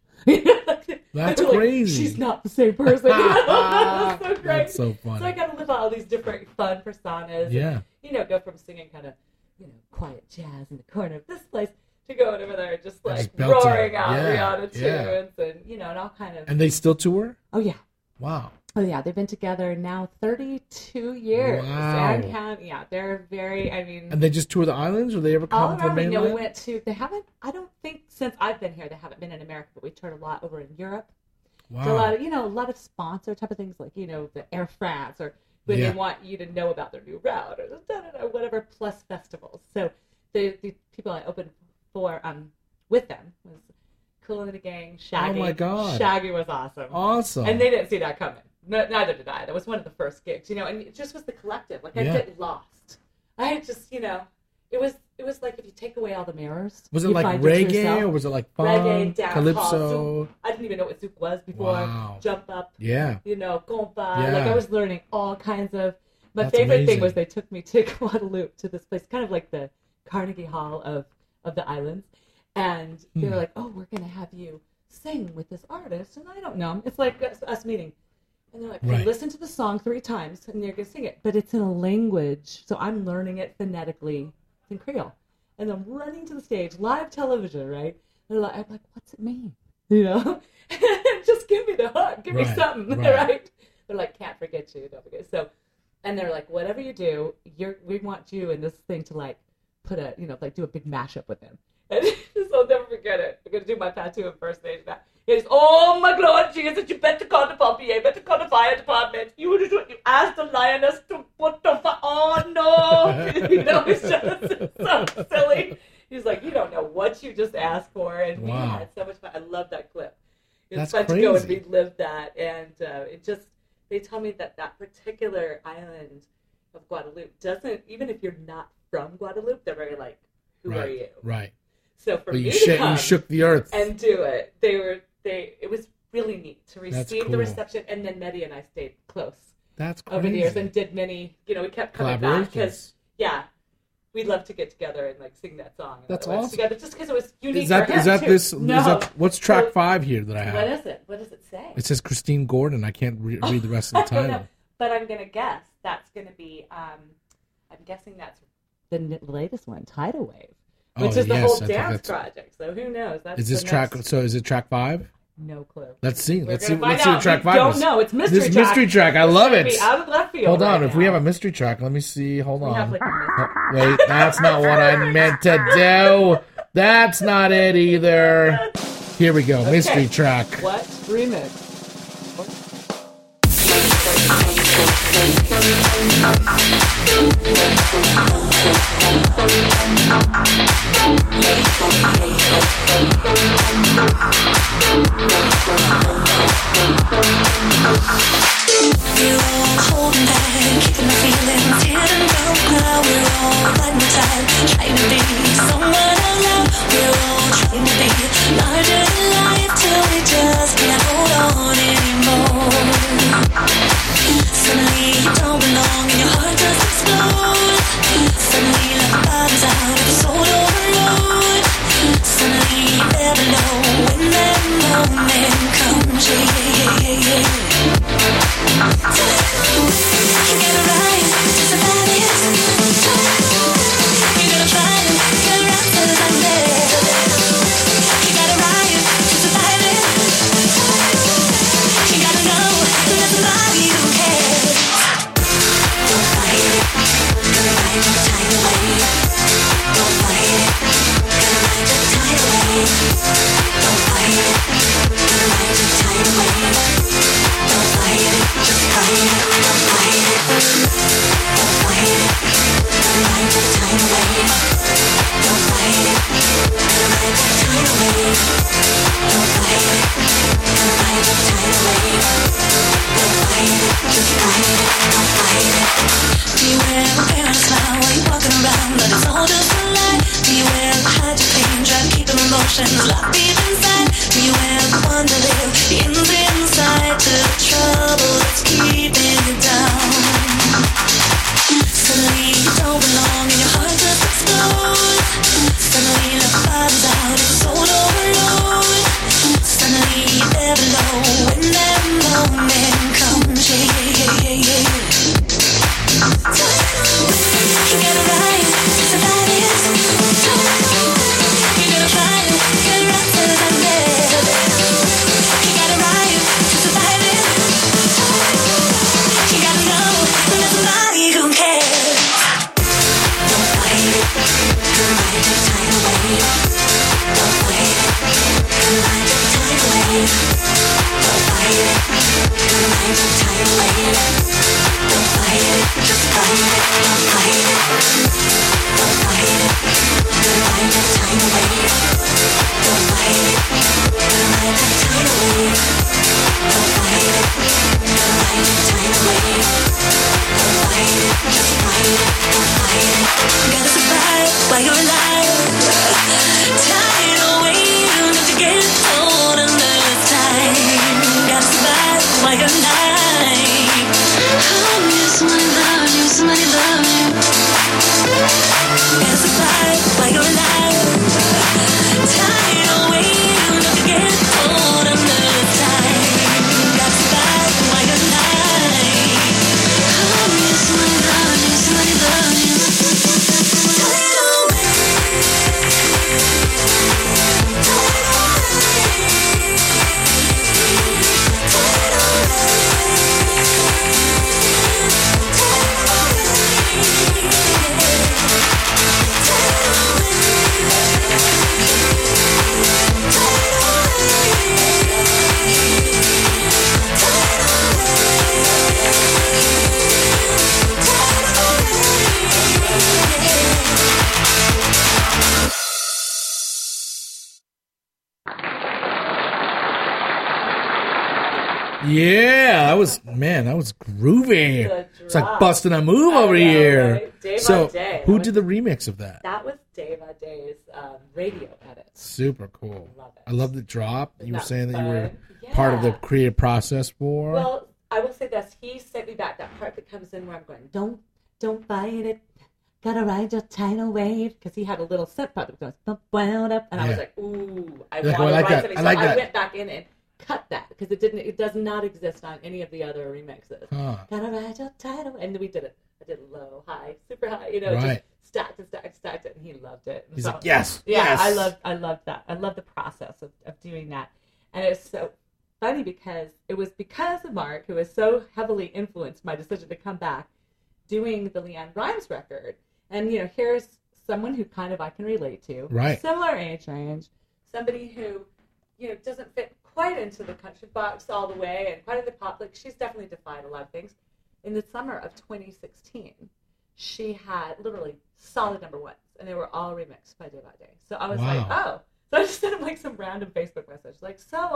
stage. That's crazy. Like, she's not the same person. That's so great. That's so funny. So I got to live out all these different fun personas. Yeah. And, you know, go from singing kind of, you know, quiet jazz in the corner of this place to going over there just like roaring out Rihanna tunes and, you know, and all kind of. And they still tour? Oh, yeah. Wow. Oh, yeah. They've been together now 32 years. Wow. And count, they're very, I mean. And they just tour the islands, or they ever come to the mainland? You know, we went to, they haven't, I don't think since I've been here, they haven't been in America, but we toured a lot over in Europe. Wow. So a lot of sponsor type of things like, you know, the Air France or when they want you to know about their new route or whatever, plus festivals. So the people I opened for with them was Kool and the Gang, Shaggy. Oh my God. Shaggy was awesome. Awesome. And they didn't see that coming. No, neither did I. That was one of the first gigs, you know, and it just was the collective. Like, I get lost. I just, you know, it was like if you take away all the mirrors. Was it like reggae or was it like funk, reggae, dance, calypso? I didn't even know what zouk was before. Wow. Jump up. Yeah. You know, compa. Yeah. Like, I was learning all kinds of. My That's favorite amazing. thing was they took me to Guadalupe, to this place, kind of like the Carnegie Hall of the islands. And they were like, oh, we're going to have you sing with this artist. And I don't know. It's like us meeting. And they're like, hey, listen to the song 3 times, and you're going to sing it. But it's in a language, so I'm learning it phonetically in Creole. And I'm running to the stage, live television, right? I'm like, what's it mean? you know, just give me the hug, give me something, right? They're like, can't forget you, don't forget. So, and they're like, whatever you do, we want you in this thing to like put a, you know, like do a big mashup with him. And so I'll never forget it. I'm gonna do my tattoo impersonation now. He's, oh my Lord Jesus, you better call the puppy, you better call the fire department. You asked the lioness to put the oh no, you know, it's just so silly. He's like, you don't know what you just asked for, and we had so much fun. I love that clip. It's fun to go and relive that, and it just, they tell me that particular island of Guadeloupe doesn't, even if you're not from Guadeloupe, they're very like, who are you? Right. So for me to come you shook the earth and do it, it was really neat to receive the reception, and then Mehdi and I stayed close. That's crazy. Over the years and did many, you know, we kept coming back because, we'd love to get together and like sing that song. That's awesome. Together, just because it was unique. Is that this? No. Is that, what's track 5 here that I have? What is it? What does it say? It says Christine Gordon. I can't read the rest of the title. No, but I'm gonna guess that's gonna be. I'm guessing that's the latest one, Tidal Wave, which is the whole dance project. So who knows? That's is this track? So is it track 5? No clue. Let's see. Let's see what track 5 is. Don't know. It's mystery track. This mystery track. I love it. Out of left field. Hold on. Right if we have a mystery track, let me see. Hold on. Wait, that's not what I meant to do. That's not it either. Here we go. Okay. Mystery track. What? Remix. We're all holding back, keeping the feelings hidden down. Now we're all fighting the tide, trying to be someone out loud. We're all trying to be larger than life till we just can't hold on anymore. Suddenly you don't belong and your heart just explodes. Suddenly like the bottom's out of the soul overload. Suddenly you never know when that moment comes. Yeah. You gotta rise to survive it. You gotta try and get around to the sunset. You gotta rise to survive it. You gotta know there's somebody who cares. Don't fight it. Gonna ride your time away. Don't fight it. Gonna ride your time away. Don't fight it. Gonna ride your time away. Don't fight it. Just fight it. Don't fight it. Don't fight it. Gonna ride your time away. Don't fight it. Gonna ride your time away. Don't fight it. Gonna ride your time away. Don't fight it. Just fight it. Don't fight it. Do you ever wear a smile while you're walking around, but it's all just a lie? Do you ever hide your pain, try to keep them emotions locked deep inside? Do you ever wonder if the ends inside to the trouble that's keeping you down? Suddenly you don't belong and your heart just explodes. Suddenly the fire's out, it's soul overload. Suddenly you never know when that moment comes. Yeah. You gotta rise to survive it. You gotta try and get around to the sunset. You gotta rise to survive it. You gotta know there's somebody who cares. Don't fight it. Gonna ride your time away. Don't fight it. Gonna ride your time away. Don't fight it. Gonna ride your time away. Don't fight it. Just fight it. Don't fight it. Don't fight it. Gonna ride your time away. Don't fight it. Gonna ride your time away. Don't fight it. Gonna ride your time away. Don't fight it. Just fight it. Don't fight it. Gotta survive while you're alive. Tidal wave, don't you get cold under the time. Gotta survive while you're alive. I need somebody love you, somebody love you. Gotta survive while you're alive. Tidal wave, don't you get cold under the time. Gotta survive while you're alive. I need somebody love you, somebody love you. Tidal wave. Yeah, that was groovy. It's like drop. busting a move over know, here. right? Day by So, day. who did the remix of that? That was Dave Day's radio edit. Super cool. Love it. I love the drop. You were That saying that you were fun. part of the Yeah. creative process for. Well, I will say this. He sent me back that part that comes in where I'm going, don't fight it. Gotta ride your tidal wave. Because he had a little synth part that goes, bump, wound up. And I was like, ooh, I want to like write that. something. I like so that. I went back in and cut that because it does not exist on any of the other remixes. Huh. Gotta ride your tidal. And we did it. I did low, high, super high, you know, Right. just stacked it, and he loved it. And He's so, like, yes, yeah, yes. I loved that. I love the process of doing that. And it was so funny because it was because of Mark, who was so heavily influenced my decision to come back doing the Leanne Rimes record. And, you know, here's someone who kind of I can relate to. Right. Similar age range. Somebody who, you know, doesn't fit quite into the country box all the way and quite into the pop. Like, she's definitely defied a lot of things. In the summer of 2016, she had literally solid number ones, and they were all remixed by Day by Day. So I was like, oh. So I just sent him like some random Facebook message, like,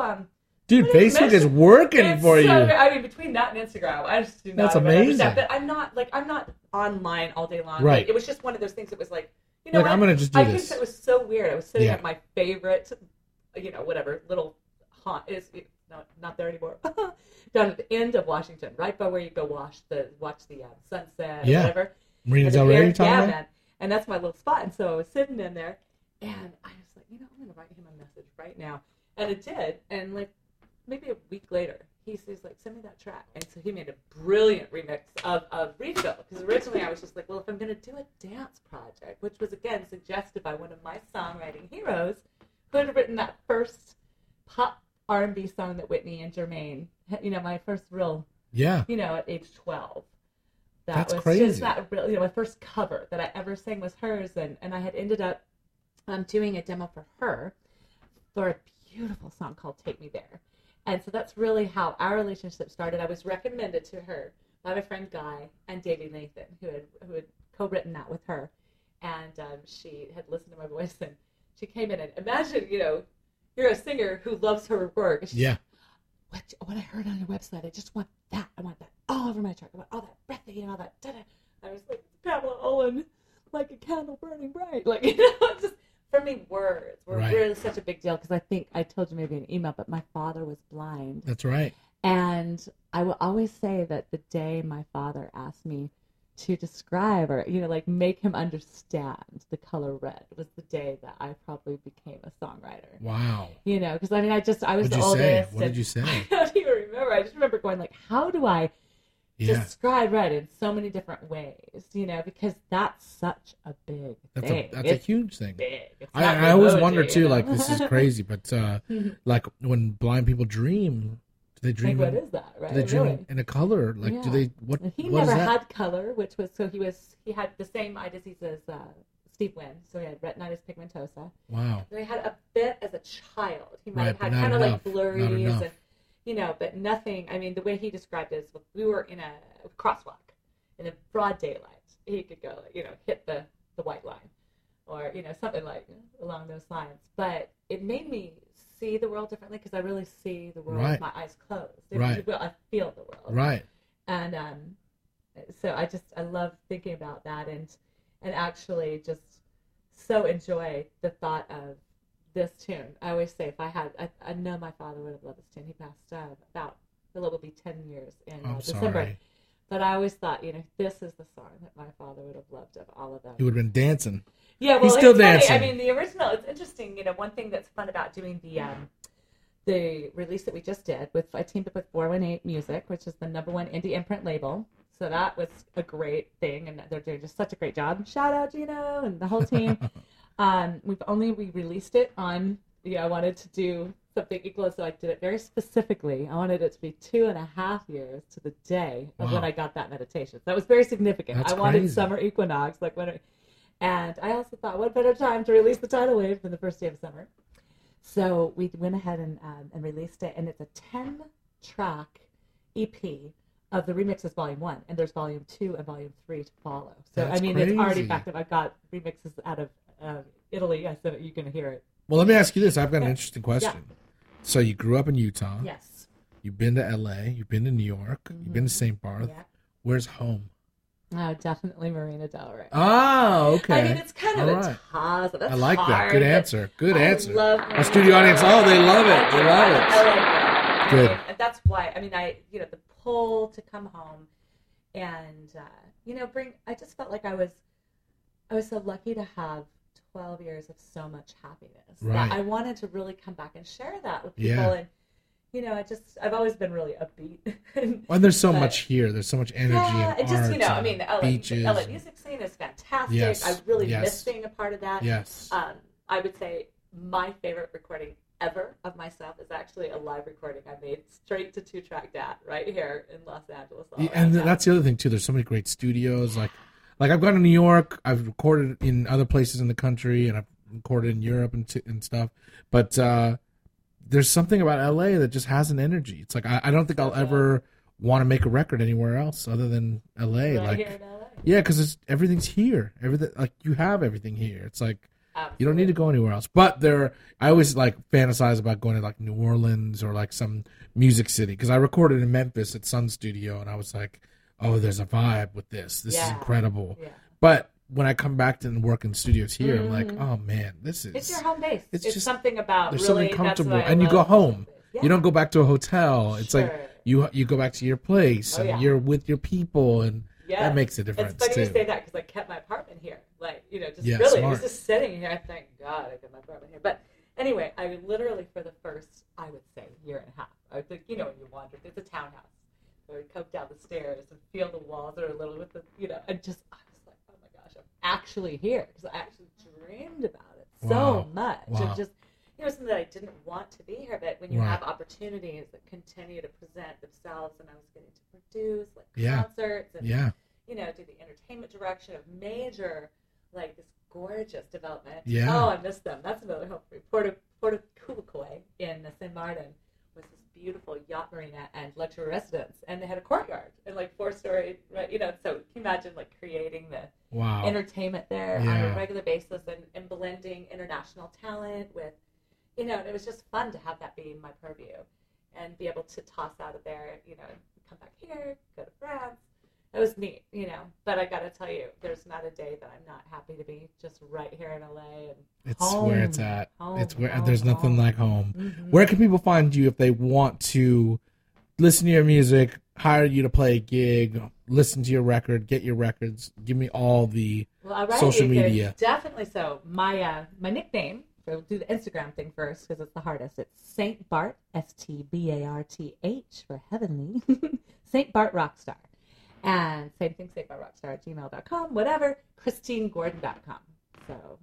dude, Facebook is working for you. I mean, between that and Instagram, I just do not. That's amazing. But I'm not online all day long. Right. Like, it was just one of those things that was like, you know, Like, I'm gonna just do I this. think it was so weird. I was sitting Yeah. at my favorite, you know, whatever little haunt is not there anymore. Down at the end of Washington, right by where you go watch the sunset, or whatever. Marina And Del the Rey, very- you talking yeah, about? man. And that's my little spot. And so I was sitting in there, and I was like, you know, I'm gonna write him a message right now. And it did. And like maybe a week later, he's like, send me that track. And so he made a brilliant remix of Refill. Because originally I was just like, well, if I'm gonna do a dance project, which was again suggested by one of my songwriting heroes, who had written that first pop R&B song that Whitney and Jermaine, you know, my first real, Yeah. you know, at age 12. That That's was crazy. just that real, you know, my first cover that I ever sang was hers, and I had ended up doing a demo for her for a beautiful song called Take Me There. And so that's really how our relationship started. I was recommended to her by my friend Guy and Davey Nathan, who had co-written that with her. And she had listened to my voice, and she came in, and imagine, you know, you're a singer who loves her work. She's Yeah. what I heard on your website, I just want that. I want that all over my chart. I want all that breathy and all that da-da. I was like, Pamela Owen, like a candle burning bright. Like, you know, just for me, words were Right. really such a big deal because I think I told you maybe in an email, but my father was blind. That's right. And I will always say that the day my father asked me to describe or, you know, like make him understand the color red was the day that I probably became a songwriter. Wow. You know, because I mean, I was What'd the you say? oldest. What did and you say? I don't even remember. I just remember going like, how do I Yeah. describe red in so many different ways? You know, because that's such a big thing. That's a huge thing. Big. It's not I always emoji, wonder too, you know? like, this is crazy, but like when blind people dream, do they dream? Like, what is that, right? Do they dream Really? in a color? Like, do Yeah. they? What? And he what is never that? had color, which was so he had the same eye disease as Steve Wynn, so he had retinitis pigmentosa. Wow. And he had a bit as a child. He might Right, have but had not kind of like enough. Not blurries enough. and you know, but nothing. I mean, the way he described it is we were in a crosswalk in a broad daylight. He could go, you know, hit the white line, or you know, something like along those lines. But it made me see the world differently because I really see the world Right. with my eyes closed. Right. I feel the world. Right. And so I love thinking about that and actually just so enjoy the thought of this tune. I always say I know my father would have loved this tune. He passed it will be 10 years in I'm December. sorry. But I always thought, you know, this is the song that my father would have loved of all of them. He would have been dancing. Yeah, well, He's still it's funny. dancing. I mean, the original, it's interesting, you know, one thing that's fun about doing the release that we just did I teamed up with 418 Music, which is the #1 indie imprint label. So that was a great thing, and they're doing just such a great job. Shout out Gino and the whole team. We released it on, I wanted to do something equal, so I did it very specifically. I wanted it to be 2.5 years to the day of when I got that meditation. That was very significant. That's I wanted crazy. summer equinox, and I also thought, what better time to release the tidal wave than the first day of summer? So we went ahead and released it, and it's a 10-track EP of the remixes Volume 1, and there's Volume 2 and Volume 3 to follow. So, That's I mean, it's already crazy. effective. I've got remixes out of Italy. I said you can hear it. Well, let me ask you this. I've got an interesting question. So you grew up in Utah. Yes. You've been to LA. You've been to New York. You've been to St. Barth. Yeah. Where's home? Oh, definitely Marina Del Rey. Oh, okay. I mean, it's kind of a toss. That's I like that. hard, Good but answer. Good answer. love Our studio audience, they love it. They love it. I like that. Good. And that's why, I mean, the pull to come home and, I just felt like I was so lucky to have 12 years of so much happiness. Right. That I wanted to really come back and share that with people. Yeah. And, I've always been really upbeat. And there's so much here. There's so much energy and it just, art I mean, the beaches. LA music scene is fantastic. Yes. I really Yes. miss being a part of that. Yes. I would say my favorite recording ever of myself is actually a live recording I made straight to 2-track DAT right here in Los Angeles. And that's the other thing too. There's so many great studios. Like I've gone to New York. I've recorded in other places in the country, and I've recorded in Europe and stuff. But there's something about LA that just has an energy. It's like I don't think I'll ever want to make a record anywhere else other than LA. Right like here in LA. Yeah, because everything's here. Everything, like, you have everything here. It's like Absolutely. you don't need to go anywhere else. But I always like fantasize about going to like New Orleans or like some music city, because I recorded in Memphis at Sun Studio, and I was like, oh, there's a vibe with this. This is incredible. Yeah. But when I come back to work in studios here, I'm like, oh man, it's your home base. It's just something about there's really, something comfortable, that's what and you go home. Yeah. You don't go back to a hotel. It's like you go back to your place, and you're with your people, and that makes a difference. It's funny too. you say that, because I kept my apartment here. Like, just smart. it was just sitting here. Thank God I got my apartment here. But anyway, I literally, for the first, I would say, year and a half, I would think, when you wander, it's a townhouse. So I would come down the stairs and feel the walls are a little with the, I was like, oh my gosh, I'm actually here, because I actually dreamed about it so much. Wow. And just, something that I didn't want to be here, but when you have opportunities that continue to present themselves, and I was getting to produce concerts and do the entertainment direction of major, like, this gorgeous development. Yeah. Oh, I miss them. That's another home for me. Porto Culicoy in St. Martin was this beautiful yacht marina and luxury residence, and they had a courtyard and like 4-story, right? So can you imagine like creating the entertainment there on a regular basis and blending international talent with, and it was just fun to have that be my purview and be able to toss out of there, come back here, go to France. It was neat, but I got to tell you, there's not a day that I'm not happy to be just right here in LA. And it's home, where it's at. It's where home, there's nothing like home. Mm-hmm. Where can people find you if they want to listen to your music, hire you to play a gig, listen to your record, get your records? Give me all the social media. Definitely. So my nickname, we'll do the Instagram thing first because it's the hardest. It's St. Bart, STBARTH for heavenly, St. Bart Rockstar. And same thing, SaintBartRockstar@gmail.com, whatever, ChristineGordon.com. So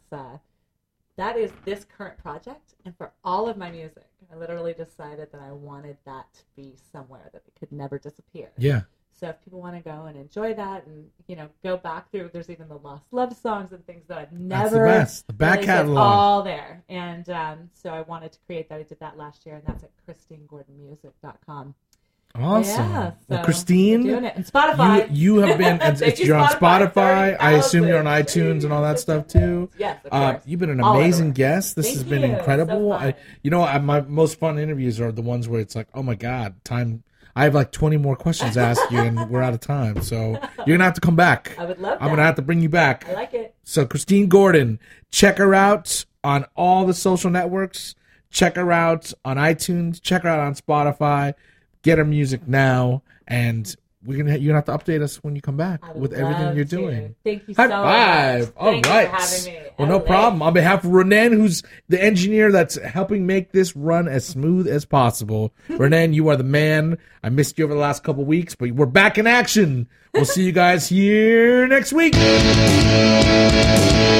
that is this current project. And for all of my music, I literally decided that I wanted that to be somewhere that it could never disappear. Yeah. So if people want to go and enjoy that and, go back through, there's even the Lost Love songs and things that I've never. That's the best. The back catalog. All there. And so I wanted to create that. I did that last year, and that's at ChristineGordonMusic.com. Awesome. Yeah, so well, Christine, we're doing it. And Spotify. You have been, you're on Spotify. I assume you're on iTunes and all that stuff too. Yes, of course. You've been an amazing guest. This Thank has been you. incredible. So my most fun interviews are the ones where it's like, oh my God, time. I have like 20 more questions to ask you, and we're out of time. So you're gonna have to come back. I would love that. I'm gonna have to bring you back. I like it. So Christine Gordon, check her out on all the social networks. Check her out on iTunes. Check her out on Spotify. Get her music now, and you're gonna have to update us when you come back with everything you're doing. Thank you so much. High five! All right. Thank you for having me. Well, no problem. On behalf of Renan, who's the engineer that's helping make this run as smooth as possible, Renan, you are the man. I missed you over the last couple weeks, but we're back in action. We'll see you guys here next week.